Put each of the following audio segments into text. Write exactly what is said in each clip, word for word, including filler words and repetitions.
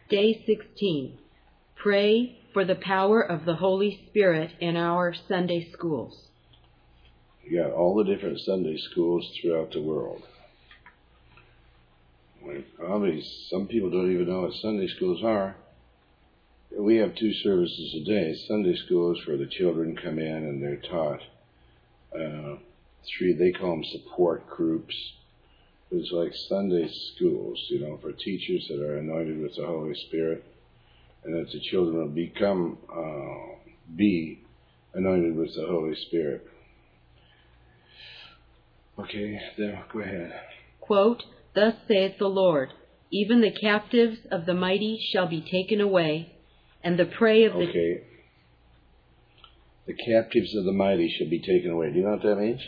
Day sixteen. Pray for the power of the Holy Spirit in our Sunday schools. You got all the different Sunday schools throughout the world. Probably some people don't even know what Sunday schools are. We have two services a day. Sunday school is where the children come in and they're taught. Uh, three, they call them support groups. It's like Sunday schools, you know, for teachers that are anointed with the Holy Spirit, and that the children will become, uh, be anointed with the Holy Spirit. Okay, then go ahead. Quote, "Thus saith the Lord, even the captives of the mighty shall be taken away, and the prey of the..." Okay. The captives of the mighty shall be taken away. Do you know what that means?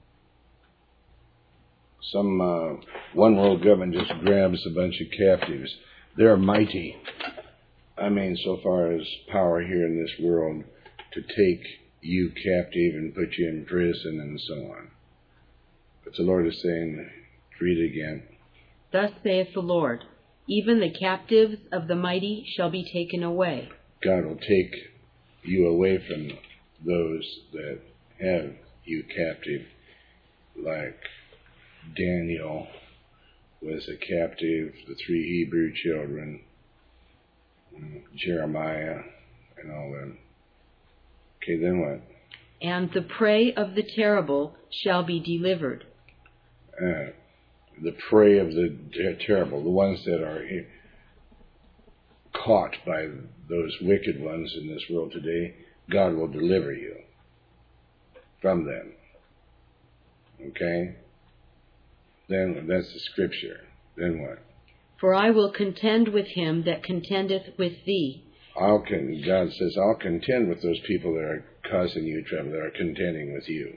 Some uh, one world government just grabs a bunch of captives. They're mighty. I mean, so far as power here in this world to take you captive and put you in prison and so on. But the Lord is saying, read it again. "Thus saith the Lord, even the captives of the mighty shall be taken away." God will take you away from those that have you captive, like Daniel was a captive, the three Hebrew children, Jeremiah, and all them. Okay, then what? "And the prey of the terrible shall be delivered." Uh, the prey of the terrible, the ones that are caught by those wicked ones in this world today, God will deliver you from them. Okay? Then that's the scripture. Then what? "For I will contend with him that contendeth with thee." I'll con- God says, I'll contend with those people that are causing you trouble, that are contending with you.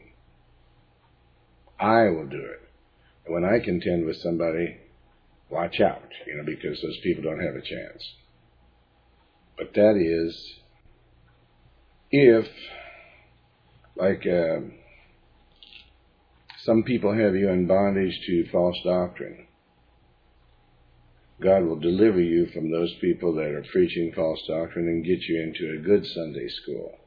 I will do it. And when I contend with somebody, watch out, you know, because those people don't have a chance. But that is if, like, uh, some people have you in bondage to false doctrine. God will deliver you from those people that are preaching false doctrine and get you into a good Sunday school.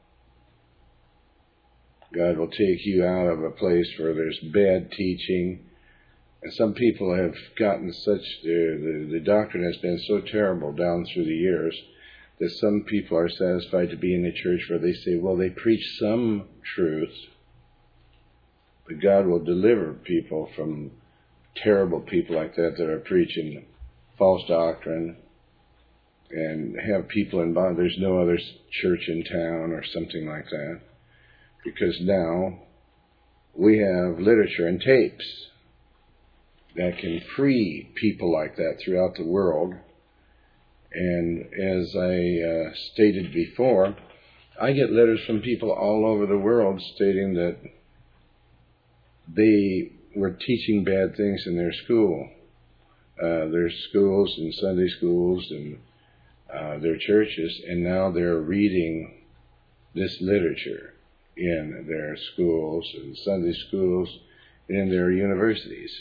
God will take you out of a place where there's bad teaching. And some people have gotten such, the, the, the doctrine has been so terrible down through the years that some people are satisfied to be in a church where they say, well, they preach some truth, but God will deliver people from terrible people like that that are preaching false doctrine and have people in bond. There's no other church in town or something like that, because now we have literature and tapes that can free people like that throughout the world. And as I uh, stated before, I get letters from people all over the world stating that they were teaching bad things in their school. Uh, their schools and Sunday schools and uh, their churches, and now they're reading this literature in their schools and Sunday schools and in their universities.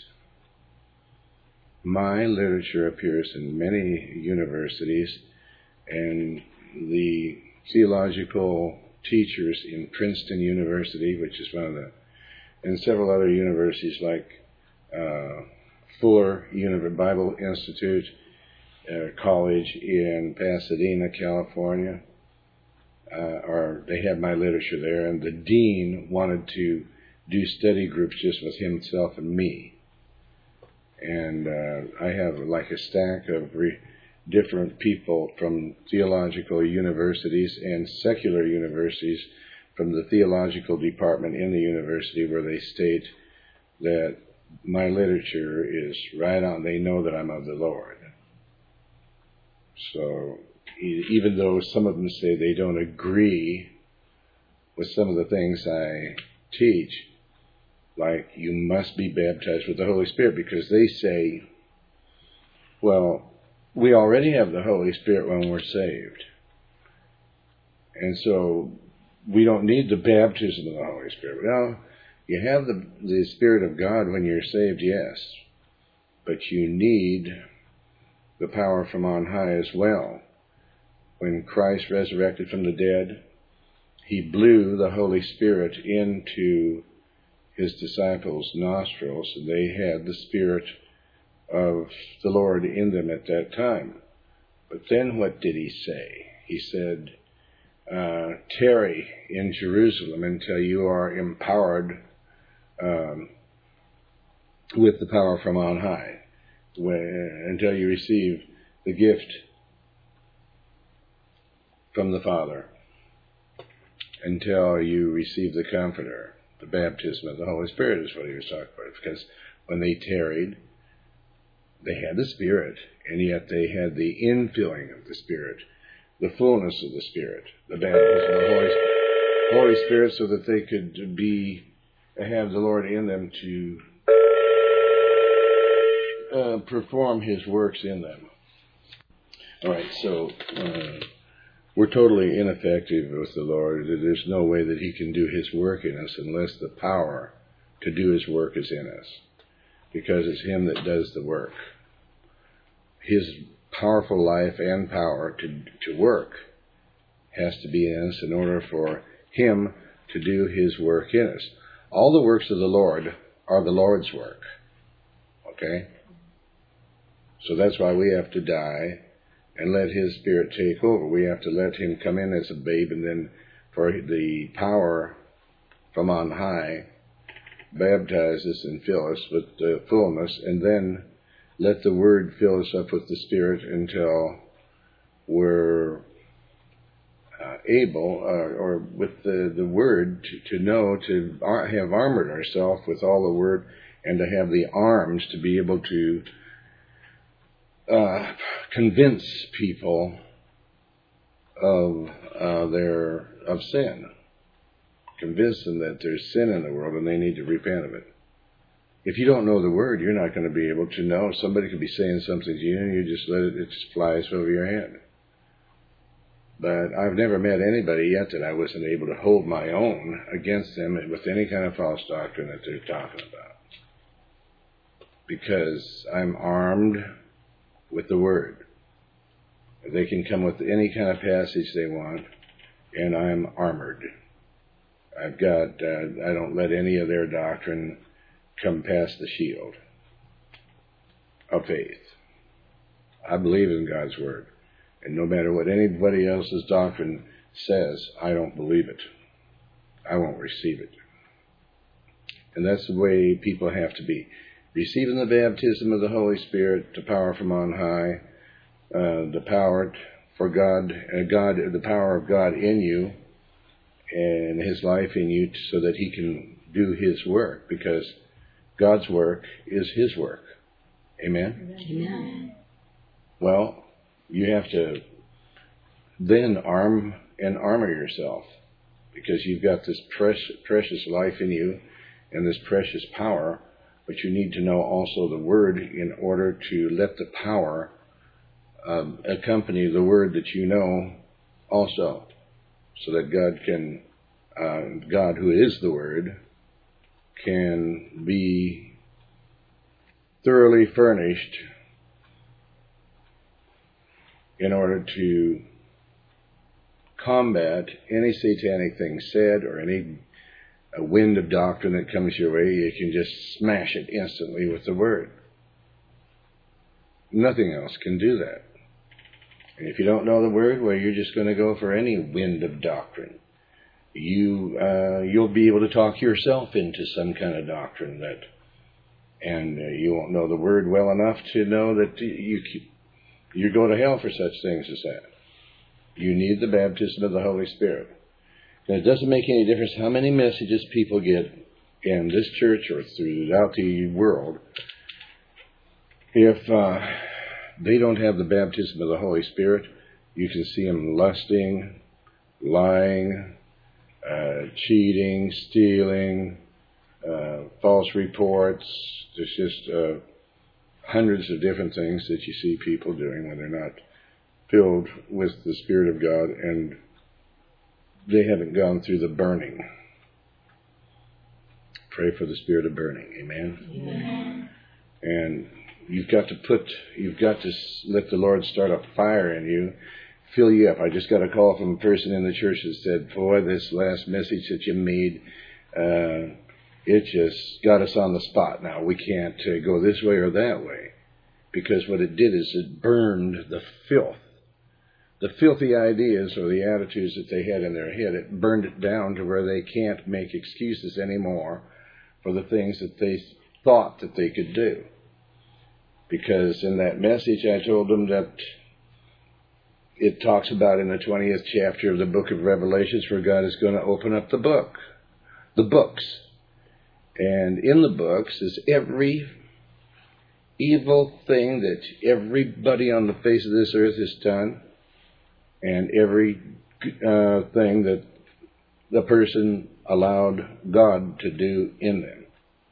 My literature appears in many universities, and the theological teachers in Princeton University, which is one of the, and several other universities like uh, Fuller Univ- Bible Institute uh, College in Pasadena, California, uh, or they had my literature there, and the dean wanted to do study groups just with himself and me. And uh, I have like a stack of re- different people from theological universities and secular universities from the theological department in the university, where they state that my literature is right on. They know that I'm of the Lord. So e- even though some of them say they don't agree with some of the things I teach, like you must be baptized with the Holy Spirit, because they say, well, we already have the Holy Spirit when we're saved. And so we don't need the baptism of the Holy Spirit. Well, you have the, the Spirit of God when you're saved, yes. But you need the power from on high as well. When Christ resurrected from the dead, he blew the Holy Spirit into his disciples' nostrils, and they had the Spirit of the Lord in them at that time. But then what did he say? He said, uh, tarry in Jerusalem until you are empowered um, with the power from on high, when, until you receive the gift from the Father, until you receive the Comforter, the baptism of the Holy Spirit is what he was talking about. Because when they tarried, they had the Spirit, and yet they had the infilling of the Spirit, the fullness of the Spirit, the baptism of the Holy, Holy Spirit, so that they could be have the Lord in them to uh, perform his works in them. All right, so uh, we're totally ineffective with the Lord. There's no way that he can do his work in us unless the power to do his work is in us, because it's him that does the work. His powerful life and power to, to work has to be in us in order for him to do his work in us. All the works of the Lord are the Lord's work. Okay? So that's why we have to die and let his Spirit take over. We have to let him come in as a babe, and then for the power from on high baptize us and fill us with the fullness, and then let the Word fill us up with the Spirit until we're uh, able, uh, or with the, the Word, to, to know, to ar- have armored ourselves with all the Word, and to have the arms to be able to uh, convince people of uh, their of sin. Convince them that there's sin in the world and they need to repent of it. If you don't know the Word, you're not going to be able to know. Somebody could be saying something to you and you just let it, it just flies over your head. But I've never met anybody yet that I wasn't able to hold my own against them with any kind of false doctrine that they're talking about. Because I'm armed with the Word. They can come with any kind of passage they want, and I'm armored. I've got, uh, I don't let any of their doctrine come past the shield of faith. I believe in God's Word. And no matter what anybody else's doctrine says, I don't believe it. I won't receive it. And that's the way people have to be. Receiving the baptism of the Holy Spirit, the power from on high, uh, the power for God, uh, God, the power of God in you, and his life in you, so that he can do his work, because God's work is his work. Amen? Amen. Well, you have to then arm and armor yourself, because you've got this precious, precious life in you and this precious power, but you need to know also the Word in order to let the power um, accompany the Word that you know also, so that God can, uh, God who is the Word, can be thoroughly furnished in order to combat any satanic thing said or any a wind of doctrine that comes your way. You can just smash it instantly with the Word. Nothing else can do that. And if you don't know the Word, well, you're just going to go for any wind of doctrine. You, uh, you'll be able to talk yourself into some kind of doctrine that, and uh, you won't know the Word well enough to know that you you go to hell for such things as that. You need the baptism of the Holy Spirit. And it doesn't make any difference how many messages people get in this church or throughout the world. If uh, they don't have the baptism of the Holy Spirit, you can see them lusting, lying, uh, cheating, stealing, uh, false reports. There's just uh, hundreds of different things that you see people doing when they're not filled with the Spirit of God, and they haven't gone through the burning. Pray for the spirit of burning. Amen? Amen. And you've got to put, you've got to let the Lord start a fire in you, fill you up. I just got a call from a person in the church that said, boy, this last message that you made, uh, it just got us on the spot now. We can't uh, go this way or that way. Because what it did is it burned the filth. The filthy ideas or the attitudes that they had in their head, it burned it down to where they can't make excuses anymore for the things that they thought that they could do. Because in that message I told them that it talks about in the twentieth chapter of the book of Revelations where God is going to open up the book, the books. And in the books is every evil thing that everybody on the face of this earth has done, and every uh, thing that the person allowed God to do in them.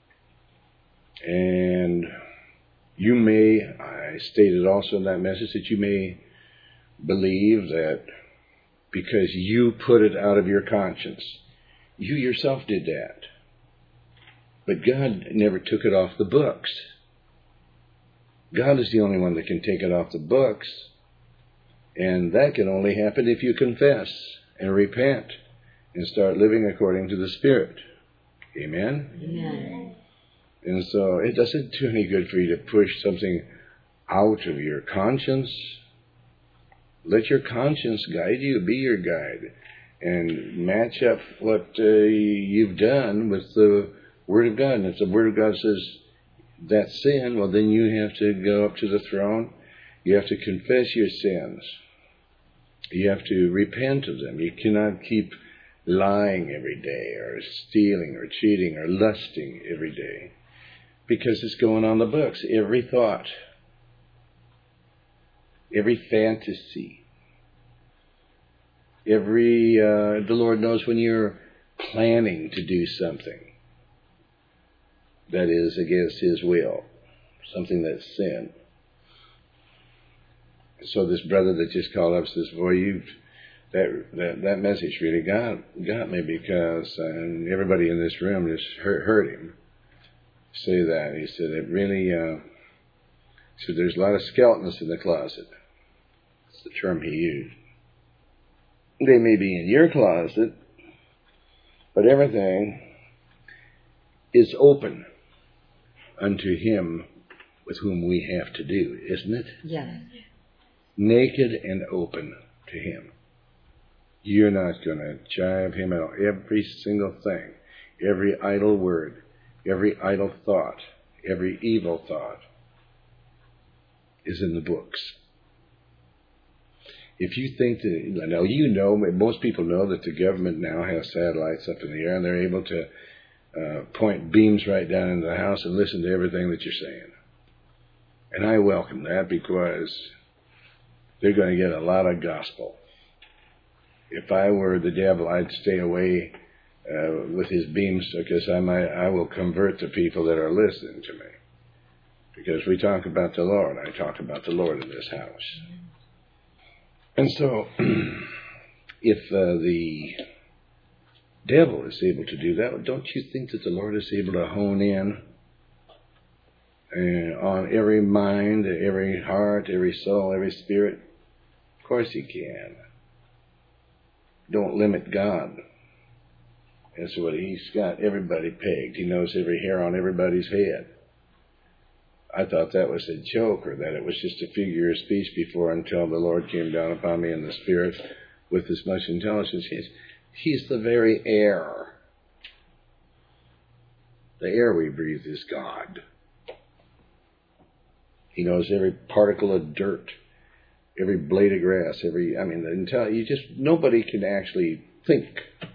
And you may, I stated also in that message, that you may believe that because you put it out of your conscience, you yourself did that. But God never took it off the books. God is the only one that can take it off the books. And that can only happen if you confess and repent and start living according to the Spirit. Amen? Amen. And so it doesn't do any good for you to push something out of your conscience. Let your conscience guide you, be your guide, and match up what uh, you've done with the Word of God. And if the Word of God says that's sin, well, then you have to go up to the throne. You have to confess your sins. You have to repent of them. You cannot keep lying every day or stealing or cheating or lusting every day, because it's going on the books. Every thought, every fantasy, every, uh, the Lord knows when you're planning to do something that is against His will, something that's sin. So this brother that just called up says, boy, you've, that, that, that message really got, got me, because uh, everybody in this room just heard, heard him say that. He said, it really, uh, he said, there's a lot of skeletons in the closet. That's the term he used. They may be in your closet, but everything is open unto Him with whom we have to do, isn't it? Yes. Naked and open to Him. You're not going to jive Him at all. Every single thing, every idle word, every idle thought, every evil thought is in the books. If you think that, now you know, most people know that the government now has satellites up in the air, and they're able to uh, point beams right down into the house and listen to everything that you're saying. And I welcome that, because they're going to get a lot of gospel. If I were the devil, I'd stay away uh, with his beams, because I might, I will convert the people that are listening to me. Because we talk about the Lord. I talk about the Lord in this house. And so, if uh, the devil is able to do that, don't you think that the Lord is able to hone in uh, on every mind, every heart, every soul, every spirit? Of course He can. Don't limit God. That's what He's got everybody pegged. He knows every hair on everybody's head. I thought that was a joke, or that it was just a figure of speech before, until the Lord came down upon me in the Spirit with as much intelligence. He's, he's the very air. The air we breathe is God. He knows every particle of dirt, every blade of grass, every, I mean, the intel, you just, nobody can actually think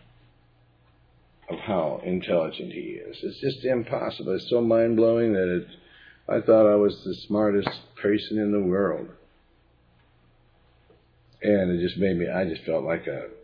of how intelligent He is. It's just impossible. It's so mind-blowing that it, I thought I was the smartest person in the world. And it just made me, I just felt like a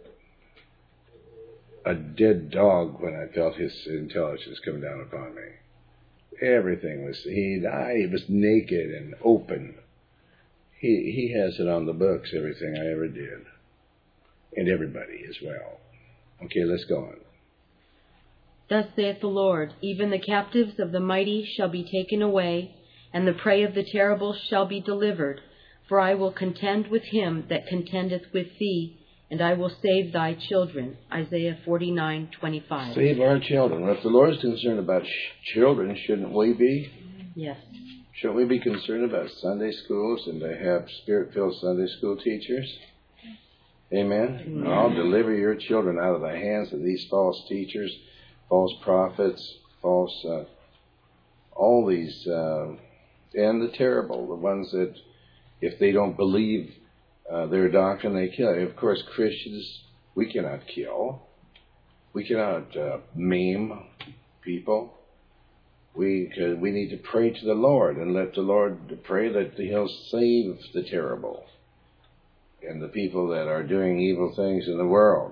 a dead dog when I felt His intelligence come down upon me. Everything was, he, I, he was naked and open. He, he has it on the books, everything I ever did. And everybody as well. Okay, let's go on. Thus saith the Lord, even the captives of the mighty shall be taken away, and the prey of the terrible shall be delivered. For I will contend with him that contendeth with thee, and I will save thy children. Isaiah forty-nine twenty-five. Save our children. Well, if the Lord is concerned about sh- children, shouldn't we be? Yes. Shouldn't we be concerned about Sunday schools and to have Spirit-filled Sunday school teachers? Amen? Amen. I'll deliver your children out of the hands of these false teachers, false prophets, false, uh, all these, uh, and the terrible, the ones that, if they don't believe uh, their doctrine, they kill. Of course, Christians, we cannot kill. We cannot uh, maim people. We uh, we need to pray to the Lord and let the Lord pray that He'll save the terrible and the people that are doing evil things in the world.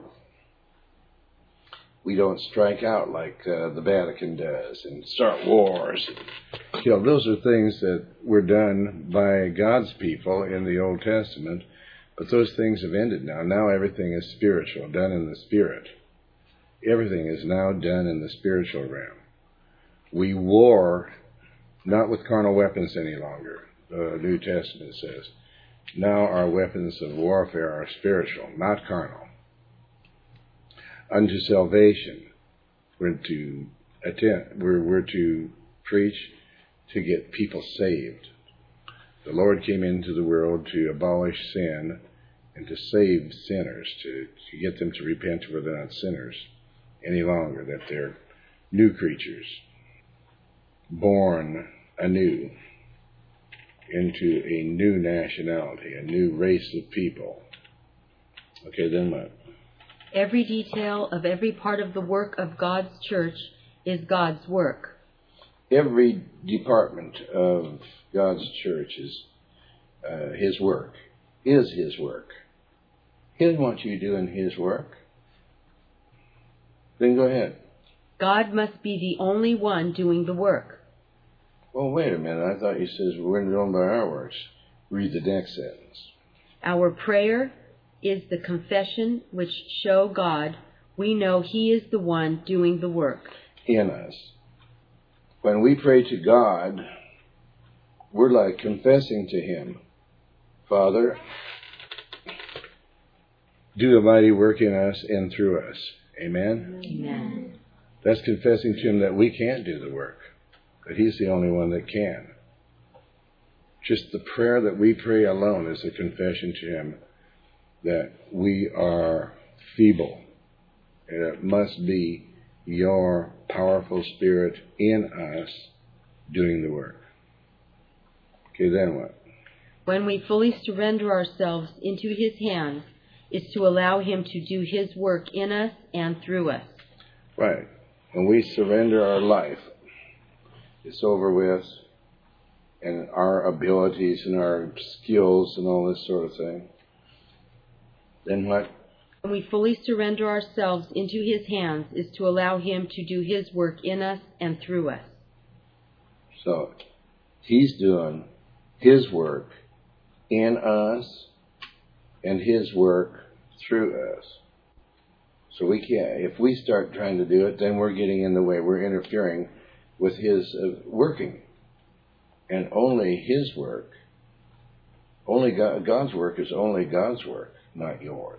We don't strike out like uh, the Vatican does and start wars. You know, those are things that were done by God's people in the Old Testament, but those things have ended now. Now everything is spiritual, done in the Spirit. Everything is now done in the spiritual realm. We war not with carnal weapons any longer, the New Testament says. Now our weapons of warfare are spiritual, not carnal. Unto salvation, we're to attend, we're, we're to preach to get people saved. The Lord came into the world to abolish sin and to save sinners, to, to get them to repent where they're not sinners any longer, that they're new creatures, born anew into a new nationality, a new race of people. Okay, then what? Every detail of every part of the work of God's church is God's work. Every department of God's church is uh, His work, is His work. He doesn't want you doing His work. Then go ahead. God must be the only one doing the work. Well, wait a minute. I thought you said we're doing by our works. Read the next sentence. Our prayer is the confession which show God we know He is the one doing the work. In us. When we pray to God, we're like confessing to Him, Father, do a mighty work in us and through us. Amen? Amen. That's confessing to Him that we can't do the work, that He's the only one that can. Just the prayer that we pray alone is a confession to Him that we are feeble, and it must be your powerful Spirit in us doing the work. Okay, then what? When we fully surrender ourselves into His hands, is to allow Him to do His work in us and through us. Right. When we surrender our life, it's over with, and our abilities and our skills and all this sort of thing. Then what? When we fully surrender ourselves into His hands, is to allow Him to do His work in us and through us. So, He's doing His work in us and His work through us. So we can't, if we start trying to do it, then we're getting in the way. We're interfering with His uh, working. And only His work, only God, God's work is only God's work, not yours.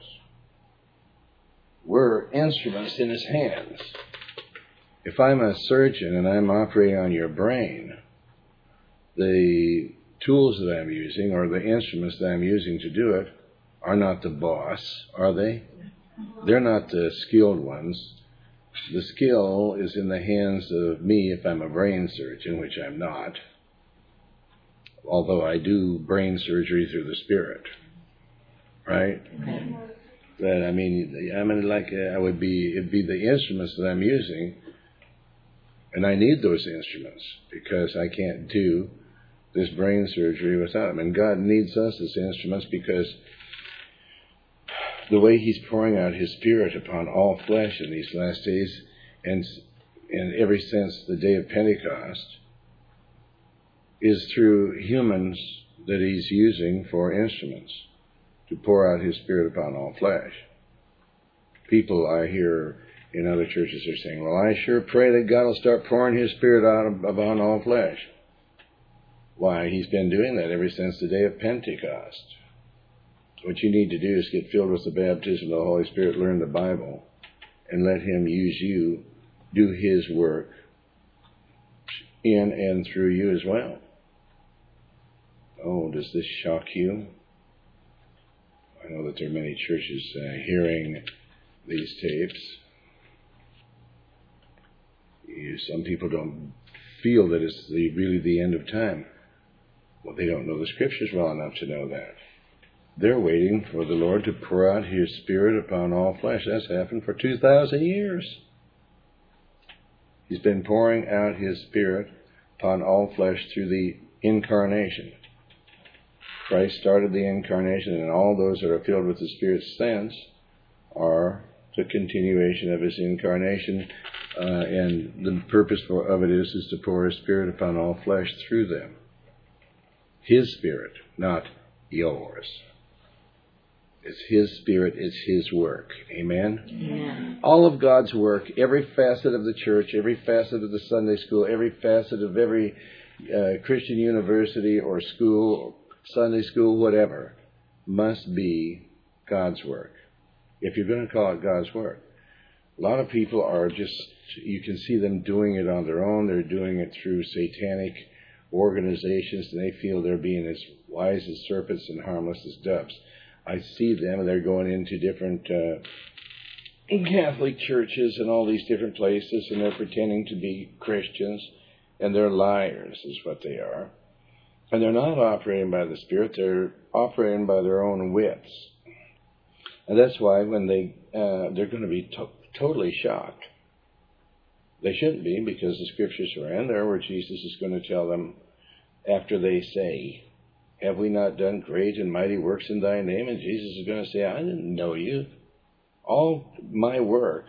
We're instruments in His hands. If I'm a surgeon and I'm operating on your brain, the tools that I'm using or the instruments that I'm using to do it are not the boss, are they? They're not the skilled ones. The skill is in the hands of me if I'm a brain surgeon, which I'm not, although I do brain surgery through the Spirit. Right? Okay. That I mean, I mean, like uh, I would be, it'd be the instruments that I'm using, and I need those instruments because I can't do this brain surgery without them. And God needs us as instruments because the way He's pouring out His Spirit upon all flesh in these last days, and and ever since the day of Pentecost, is through humans that He's using for instruments to pour out His Spirit upon all flesh. People I hear in other churches are saying, well, I sure pray that God will start pouring His Spirit out upon all flesh. Why, he's been doing that ever since the day of Pentecost. What you need to do is get filled with the baptism of the Holy Spirit, learn the Bible, and let him use you, do his work in and through you as well. Oh, does this shock you? I know that there are many churches uh, hearing these tapes. You, some people don't feel that it's the, really the end of time. Well, they don't know the Scriptures well enough to know that. They're waiting for the Lord to pour out his Spirit upon all flesh. That's happened for two thousand years. He's been pouring out his Spirit upon all flesh through the incarnation. Christ started the incarnation, and all those that are filled with the Spirit since are the continuation of his incarnation, uh, and the purpose for, of it is, is to pour his Spirit upon all flesh through them. His Spirit, not yours. It's his Spirit, it's his work. Amen? Amen. All of God's work, every facet of the church, every facet of the Sunday school, every facet of every uh, Christian university or school, Sunday school, whatever, must be God's work. If you're going to call it God's work. A lot of people are just, you can see them doing it on their own. They're doing it through satanic organizations, and they feel they're being as wise as serpents and harmless as doves. I see them, and they're going into different uh, Catholic churches and all these different places, and they're pretending to be Christians, and they're liars is what they are. And they're not operating by the Spirit, they're operating by their own wits. And that's why when they, uh, they're going to be to- totally shocked. They shouldn't be, because the Scriptures are in there where Jesus is going to tell them, after they say, have we not done great and mighty works in thy name? And Jesus is going to say, I didn't know you. All my work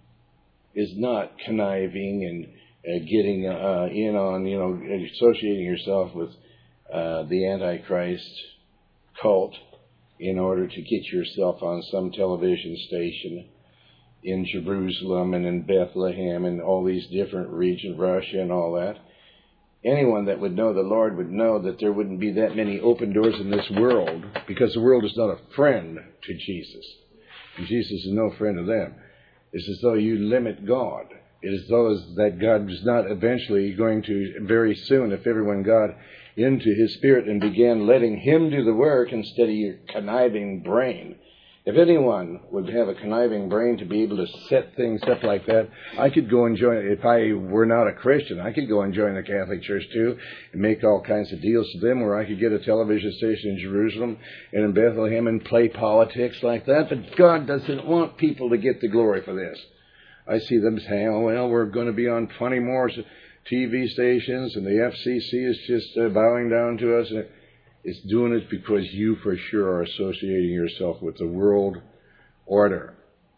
is not conniving and uh, getting uh, in on, you know, associating yourself with uh, the Antichrist cult in order to get yourself on some television station in Jerusalem and in Bethlehem and all these different regions, Russia and all that. Anyone that would know the Lord would know that there wouldn't be that many open doors in this world, because the world is not a friend to Jesus. And Jesus is no friend of them. It's as though you limit God. It is as though that God is not eventually going to, very soon, if everyone got into his Spirit and began letting him do the work instead of your conniving brain. If anyone would have a conniving brain to be able to set things up like that, I could go and join, if I were not a Christian, I could go and join the Catholic Church too and make all kinds of deals to them where I could get a television station in Jerusalem and in Bethlehem and play politics like that. But God doesn't want people to get the glory for this. I see them saying, oh, well, we're going to be on twenty more T V stations and the F C C is just uh, bowing down to us. And it's doing it because you for sure are associating yourself with the world order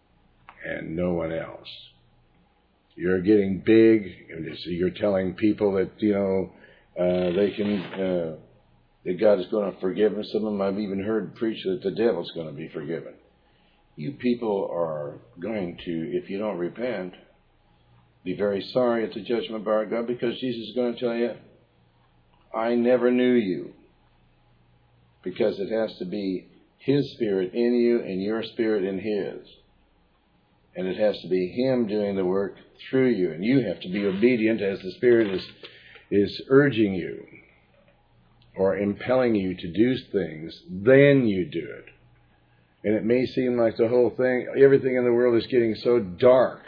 and no one else. You're getting big, and you're telling people that, you know, uh, they can, uh, that God is going to forgive them. Some of them I've even heard preach that the devil's going to be forgiven. You people are going to, if you don't repent, be very sorry at the judgment bar of God, because Jesus is going to tell you, I never knew you. Because it has to be his Spirit in you and your spirit in his. And it has to be him doing the work through you. And you have to be obedient as the Spirit is, is urging you or impelling you to do things. Then you do it. And it may seem like the whole thing, everything in the world is getting so dark.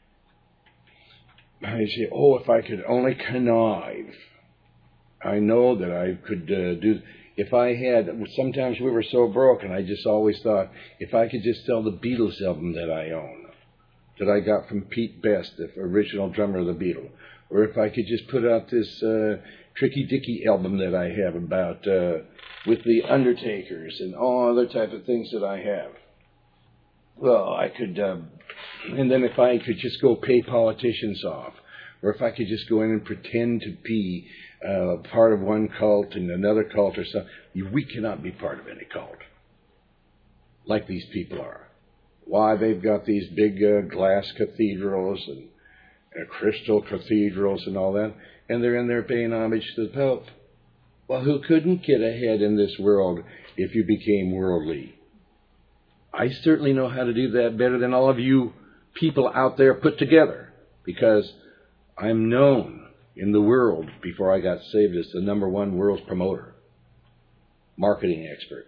And you say, oh, if I could only connive. I know that I could uh, do... If I had, sometimes we were so broke, and I just always thought, if I could just sell the Beatles album that I own, that I got from Pete Best, the original drummer of the Beatles, or if I could just put out this uh, Tricky Dicky album that I have about, uh, with the Undertakers and all other type of things that I have. Well, I could, uh, and then if I could just go pay politicians off, or if I could just go in and pretend to be uh, part of one cult and another cult or something. We cannot be part of any cult like these people are. Why, they've got these big uh, glass cathedrals and uh, crystal cathedrals and all that, and they're in there paying homage to the Pope. Well, who couldn't get ahead in this world if you became worldly? I certainly know how to do that better than all of you people out there put together, because I'm known in the world before I got saved as the number one world's promoter, marketing expert.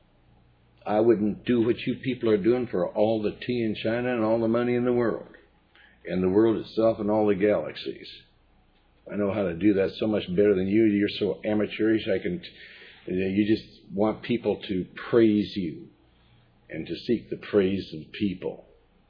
I wouldn't do what you people are doing for all the tea in China and all the money in the world, and the world itself and all the galaxies. I know how to do that so much better than you. You're so amateurish. I can. You just want people to praise you and to seek the praise of people.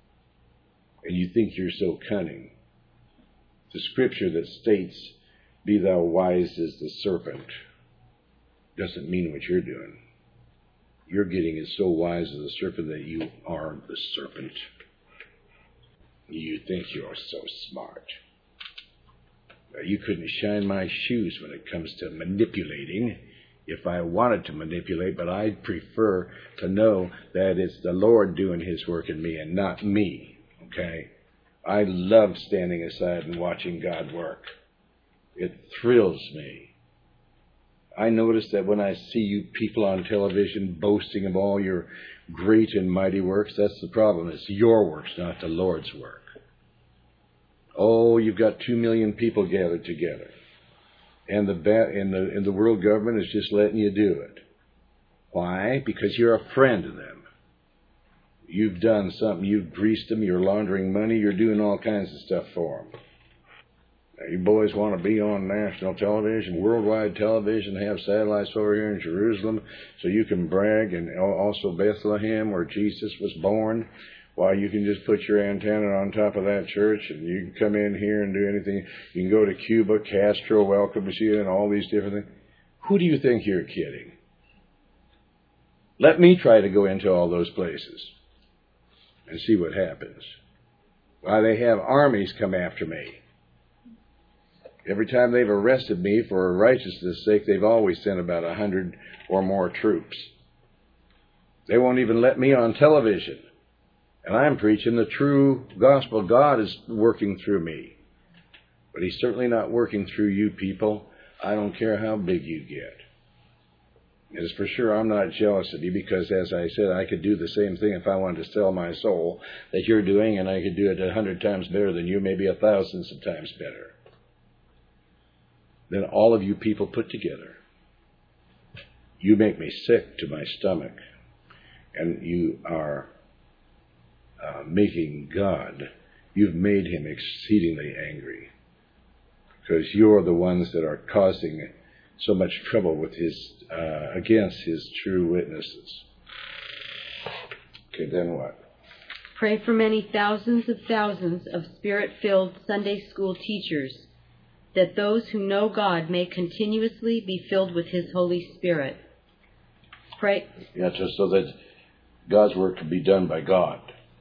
And you think you're so cunning. The scripture that states, "Be thou wise as the serpent," doesn't mean what you're doing. You're getting as so wise as a serpent that you are the serpent. You think you're so smart. You couldn't shine my shoes when it comes to manipulating if I wanted to manipulate, but I'd prefer to know that it's the Lord doing His work in me and not me, okay? I love standing aside and watching God work. It thrills me. I notice that when I see you people on television boasting of all your great and mighty works, that's the problem. It's your works, not the Lord's work. Oh, you've got two million people gathered together, and the ba- and the and the world government is just letting you do it. Why? Because you're a friend of them. You've done something. You've greased them. You're laundering money. You're doing all kinds of stuff for them. Now, you boys want to be on national television, worldwide television, have satellites over here in Jerusalem, so you can brag, and also Bethlehem, where Jesus was born. Why, you can just put your antenna on top of that church, and you can come in here and do anything. You can go to Cuba, Castro welcomes you, and all these different things. Who do you think you're kidding? Let me try to go into all those places and see what happens. Why, they have armies come after me. Every time they've arrested me for righteousness' sake, they've always sent about a hundred or more troops. They won't even let me on television. And I'm preaching the true gospel. God is working through me. But He's certainly not working through you people. I don't care how big you get. And it's for sure I'm not jealous of you, because, as I said, I could do the same thing if I wanted to sell my soul that you're doing, and I could do it a hundred times better than you, maybe a thousands of times better than all of you people put together. You make me sick to my stomach. And you are Uh, making God, you've made Him exceedingly angry, because you're the ones that are causing so much trouble with His uh, against His true witnesses. Okay, then what? Pray for many thousands of thousands of Spirit-filled Sunday school teachers, that those who know God may continuously be filled with His Holy Spirit. Pray. Yeah, just so that God's work can be done by God.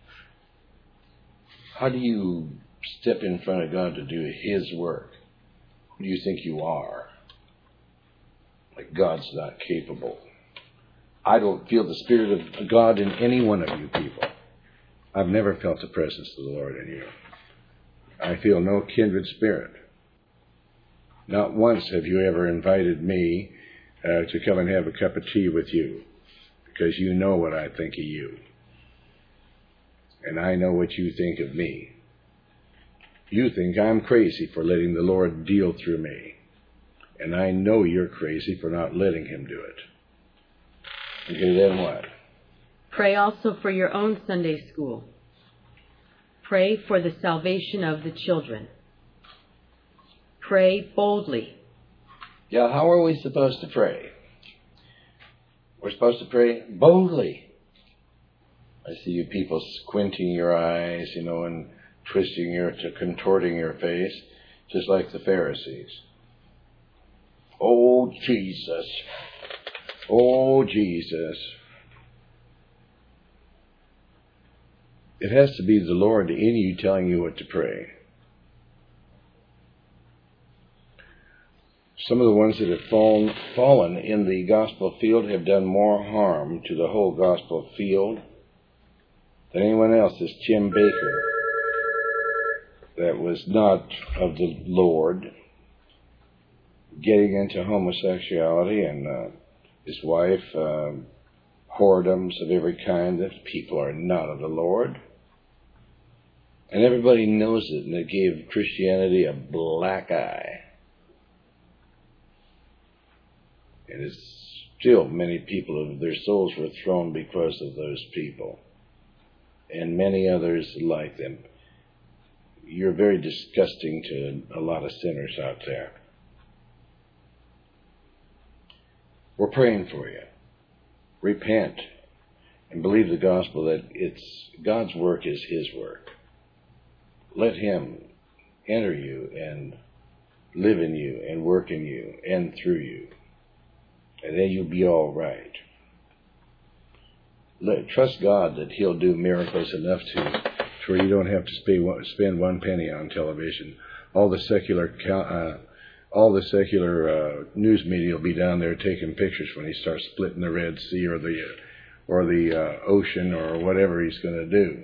How do you step in front of God to do His work? Who do you think you are? Like God's not capable. I don't feel the Spirit of God in any one of you people. I've never felt the presence of the Lord in you. I feel no kindred spirit. Not once have you ever invited me uh, to come and have a cup of tea with you, because you know what I think of you. And I know what you think of me. You think I'm crazy for letting the Lord deal through me. And I know you're crazy for not letting Him do it. Okay, then what? Pray also for your own Sunday school. Pray for the salvation of the children. Pray boldly. Yeah, how are we supposed to pray? We're supposed to pray boldly. I see you people squinting your eyes, you know, and twisting your, to contorting your face, just like the Pharisees. Oh, Jesus. Oh, Jesus. It has to be the Lord in you telling you what to pray. Some of the ones that have fallen, fallen in the gospel field have done more harm to the whole gospel field than anyone else. This Jim Baker, that was not of the Lord. getting into homosexuality and uh, his wife, uh, whoredoms of every kind, that people are not of the Lord. And everybody knows it, and it gave Christianity a black eye. And it's still many people, their souls were thrown because of those people. And many others like them. You're very disgusting to a lot of sinners out there. We're praying for you. Repent and believe the gospel that it's God's work is His work. Let Him enter you and live in you and work in you and through you. And then you'll be all right. Let, trust God that He'll do miracles enough to, to where you don't have to spend one, spend one penny on television. All the secular uh, all the secular uh, news media will be down there taking pictures when He starts splitting the Red Sea or the or the uh, ocean or whatever He's going to do.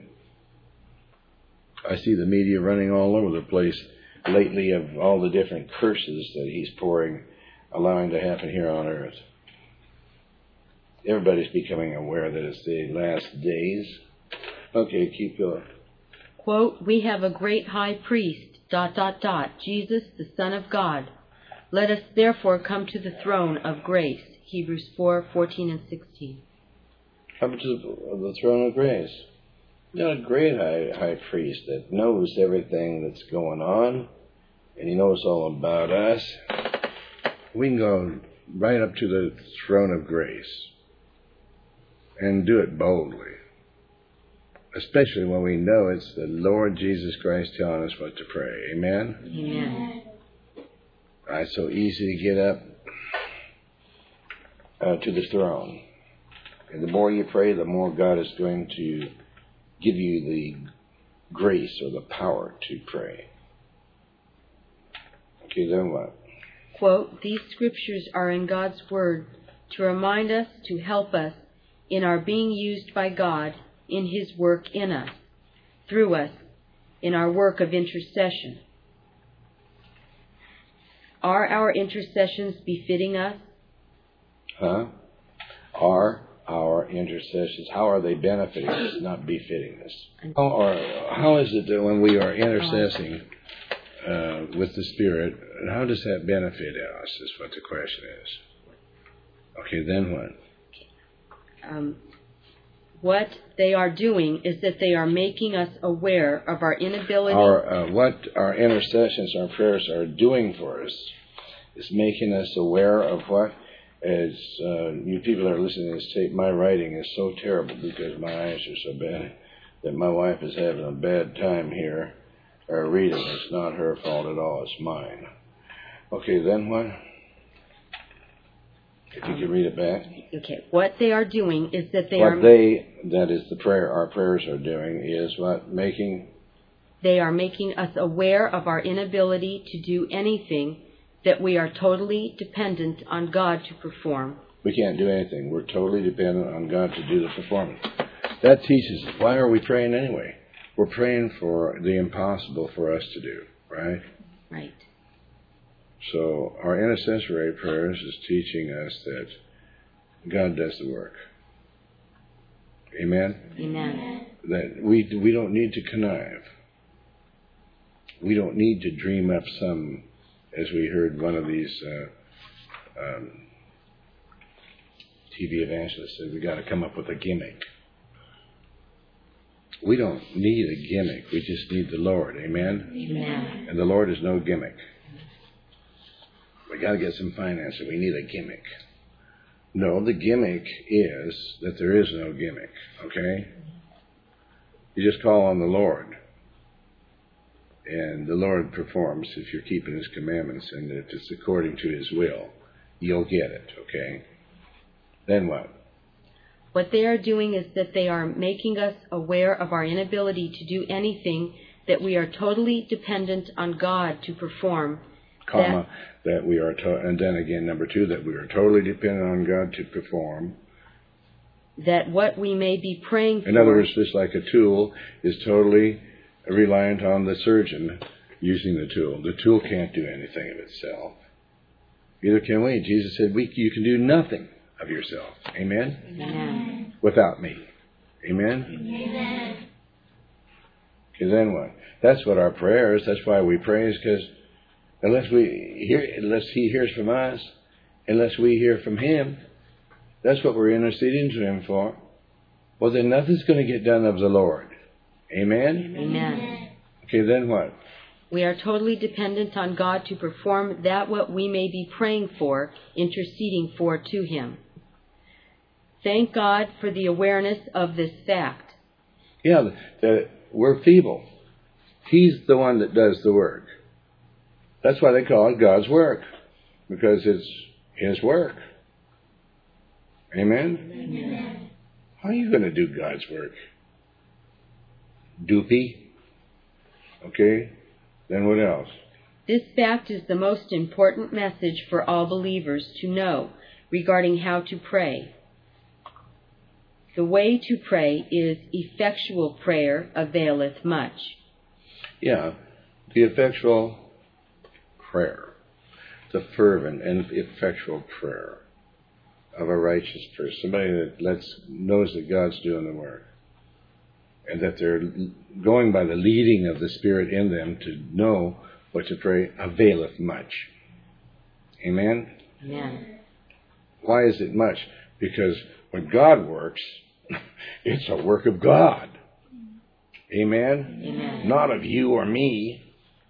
I see the media running all over the place lately of all the different curses that He's pouring, allowing to happen here on earth. Everybody's becoming aware that it's the last days. Okay, keep going. Quote, we have a great high priest, dot, dot, dot, Jesus, the Son of God. Let us therefore come to the throne of grace. Hebrews four, fourteen and sixteen. Come to the throne of grace. You've got a great high, high priest that knows everything that's going on, and He knows all about us. We can go right up to the throne of grace and do it boldly, especially when we know it's the Lord Jesus Christ telling us what to pray. Amen? Amen. Uh, it's so easy to get up uh, to the throne. And the more you pray, the more God is going to give you the grace or the power to pray. Okay, then what? Quote, these scriptures are in God's Word to remind us, to help us in our being used by God in His work in us, through us, in our work of intercession. Are our intercessions befitting us? Huh? Are our intercessions, how are they benefiting us, not befitting us? How, are, how is it that when we are intercessing uh, with the Spirit, how does that benefit us, is what the question is. Okay, then what? Um, what they are doing is that they are making us aware of our inability. Our, uh, what our intercessions, our prayers are doing for us is making us aware of what? As uh, you people that are listening to this tape, my writing is so terrible because my eyes are so bad that my wife is having a bad time here uh, reading. It's not her fault at all, it's mine. Okay, then what? If you could read it back. Okay, what they are doing is that they what are... What they, that is the prayer, our prayers are doing is what? Making... They are making us aware of our inability to do anything, that we are totally dependent on God to perform. We can't do anything. We're totally dependent on God to do the performance. That teaches us. Why are we praying anyway? We're praying for the impossible for us to do, right? Right. So our intercessory prayers is teaching us that God does the work. Amen? Amen. That we, we don't need to connive. We don't need to dream up some... As we heard one of these uh, um, T V evangelists say, we got to come up with a gimmick. We don't need a gimmick. We just need the Lord. Amen? Amen. And the Lord is no gimmick. We got to get some financing. We need a gimmick. No, the gimmick is that there is no gimmick. Okay? You just call on the Lord. And the Lord performs if you're keeping His commandments, and if it's according to His will, you'll get it, okay? Then what? What they are doing is that they are making us aware of our inability to do anything, that we are totally dependent on God to perform. Comma, that, that we are, to- and then again, number two, that we are totally dependent on God to perform. That what we may be praying for... In other words, just like a tool is totally... reliant on the surgeon using the tool. The tool can't do anything of itself. Neither can we. Jesus said, we, you can do nothing of yourself. Amen? Amen. Without me. Amen? Amen. Okay, then what? That's what our prayer is. That's why we pray, is because unless we hear, unless He hears from us, unless we hear from Him, that's what we're interceding to Him for. Well, then nothing's going to get done of the Lord. Amen? Amen. Okay, then what? We are totally dependent on God to perform that what we may be praying for, interceding for to Him. Thank God for the awareness of this fact. Yeah, that we're feeble. He's the one that does the work. That's why they call it God's work, because it's His work. Amen? Amen. How are you going to do God's work? Doopy? Okay? Then what else? This fact is the most important message for all believers to know regarding how to pray. The way to pray is effectual prayer availeth much. Yeah, the effectual prayer. The fervent and effectual prayer of a righteous person. Somebody that lets knows that God's doing the work. And that they're going by the leading of the Spirit in them to know what to pray, availeth much. Amen? Amen. Why is it much? Because when God works, it's a work of God. Amen? Amen. Not of you or me.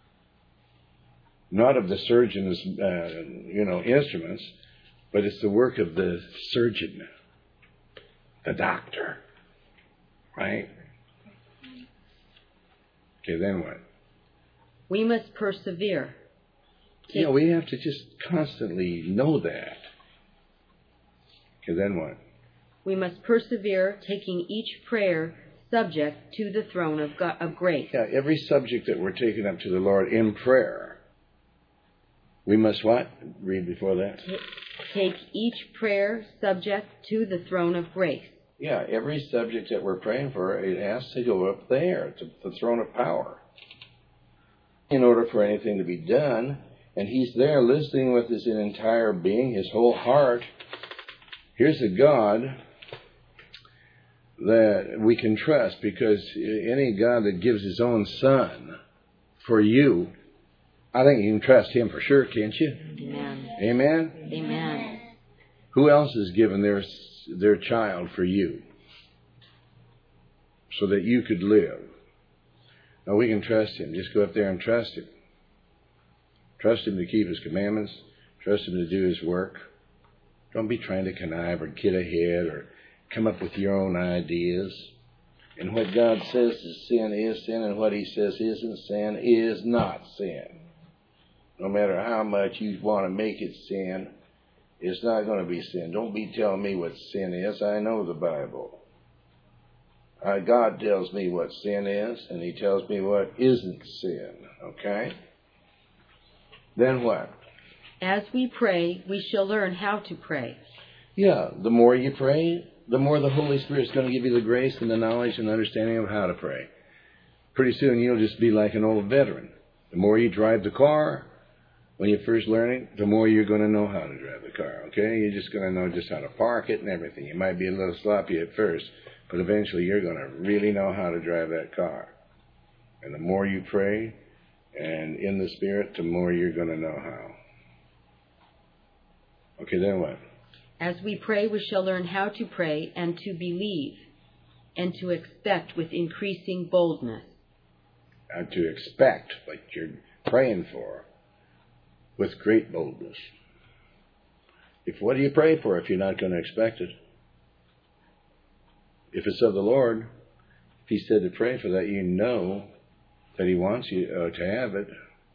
Not of the surgeon's, uh, you know, instruments, but it's the work of the surgeon, the doctor. Right? Okay, then what? We must persevere. Yeah, we have to just constantly know that. Okay, then what? We must persevere, taking each prayer subject to the throne of God, of grace. Yeah, every subject that we're taking up to the Lord in prayer, we must what? Read before that. Take each prayer subject to the throne of grace. Yeah, every subject that we're praying for, it has to go up there, to the throne of power. In order for anything to be done, and He's there listening with His entire being, His whole heart. Here's a God that we can trust, because any God that gives His own Son for you, I think you can trust Him for sure, can't you? Amen. Amen? Amen. Who else has given their their child for you so that you could live? Now we can trust Him. Just go up there and trust Him. Trust Him to keep His commandments. Trust Him to do His work. Don't be trying to connive or get ahead or come up with your own ideas. And what God says is sin is sin, and what He says isn't sin is not sin. No matter how much you want to make it sin, it's not going to be sin. Don't be telling me what sin is. I know the Bible. Uh, God tells me what sin is, and He tells me what isn't sin. Okay? Then what? As we pray, we shall learn how to pray. Yeah, the more you pray, the more the Holy Spirit's going to give you the grace and the knowledge and understanding of how to pray. Pretty soon you'll just be like an old veteran. The more you drive the car, when you're first learning, the more you're going to know how to drive the car, okay? You're just going to know just how to park it and everything. You might be a little sloppy at first, but eventually you're going to really know how to drive that car. And the more you pray and in the Spirit, the more you're going to know how. Okay, then what? As we pray, we shall learn how to pray and to believe and to expect with increasing boldness. And to expect what you're praying for with great boldness. If what do you pray for if you're not going to expect it? If it's of the Lord, if He said to pray for that, you know that He wants you uh, to have it.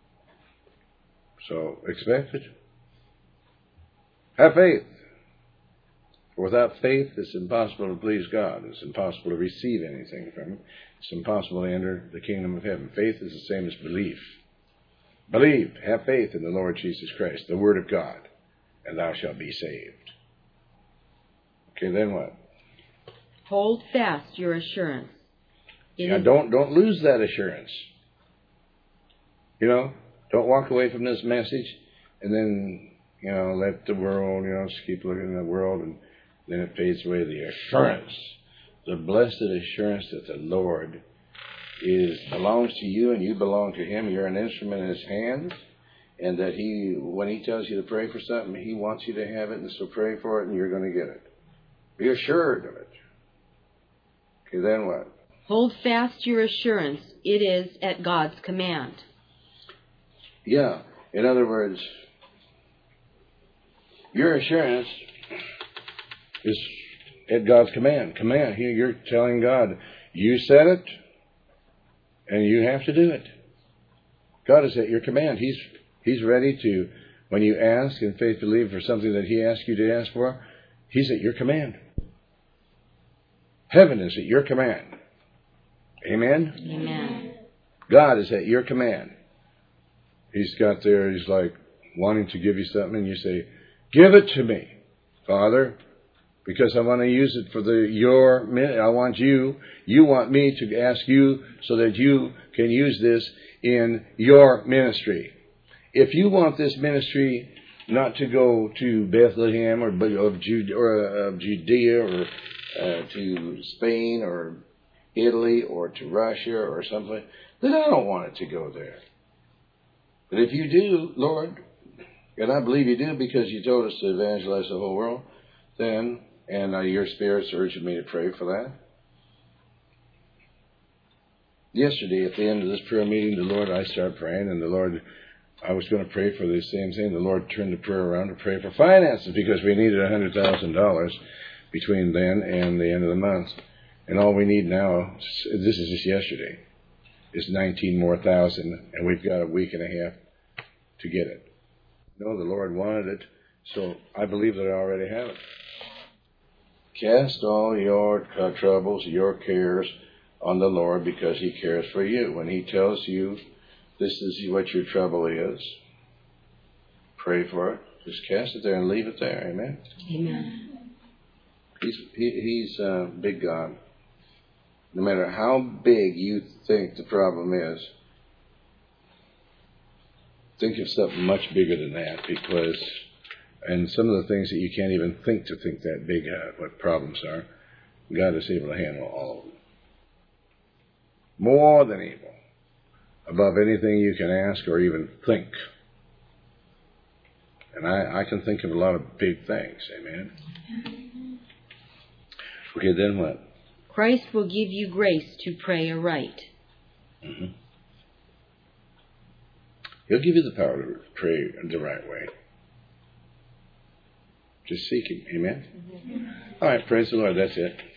So expect it. Have faith. For without faith, it's impossible to please God. It's impossible to receive anything from Him. It's impossible to enter the kingdom of heaven. Faith is the same as belief. Believe, have faith in the Lord Jesus Christ, the Word of God, and thou shalt be saved. Okay, then what? Hold fast your assurance. It Now, is- don't don't lose that assurance. You know, don't walk away from this message and then you know, let the world, you know, just keep looking at the world, and then it fades away. The assurance, the blessed assurance that the Lord is belongs to you and you belong to Him. You're an instrument in His hands, and that He, when He tells you to pray for something, He wants you to have it, and so pray for it, and you're going to get it. Be assured of it. Okay, then what? Hold fast your assurance. It is at God's command. Yeah. In other words, your assurance is at God's command. Command. Here you're telling God, you said it, and you have to do it. God is at your command. He's He's ready to, when you ask in faith believe for something that He asks you to ask for, He's at your command. Heaven is at your command. Amen? Amen. God is at your command. He's got there, He's like wanting to give you something, and you say, give it to me, Father, because I want to use it for the your minute. I want you, you want me to ask you so that you can use this in your ministry. If you want this ministry not to go to Bethlehem or of Judea or of Judea or uh, to Spain or Italy or to Russia or something, then I don't want it to go there. But if you do, Lord, and I believe you do because you told us to evangelize the whole world, then, and uh, your Spirit's urging me to pray for that. Yesterday, at the end of this prayer meeting, the Lord, I started praying, and the Lord, I was going to pray for the same thing. The Lord turned the prayer around to pray for finances because we needed one hundred thousand dollars between then and the end of the month. And all we need now, this is just yesterday, is nineteen more thousand, and we've got a week and a half to get it. No, the Lord wanted it, so I believe that I already have it. Cast all your troubles, your cares on the Lord because He cares for you. When He tells you this is what your trouble is, pray for it. Just cast it there and leave it there. Amen? Amen. He's, he, he's a big God. No matter how big you think the problem is, think of something much bigger than that, because, and some of the things that you can't even think to think that big, uh, what problems are, God is able to handle all of them. More than able. Above anything you can ask or even think. And I, I can think of a lot of big things. Amen? Okay, then what? Christ will give you grace to pray aright. Mm-hmm. He'll give you the power to pray the right way. Just seek Him. Amen? Mm-hmm. All right, praise the Lord. That's it.